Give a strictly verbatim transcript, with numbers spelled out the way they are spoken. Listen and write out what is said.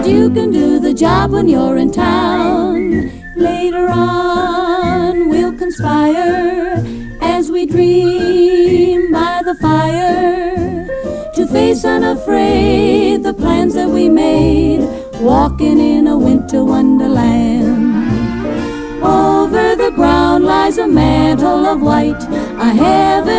that you can do the job when you're in town. Later on we'll conspire as we dream by the fire to face unafraid the plans that we made, walking in a winter wonderland. Over the ground lies a mantle of white, a heaven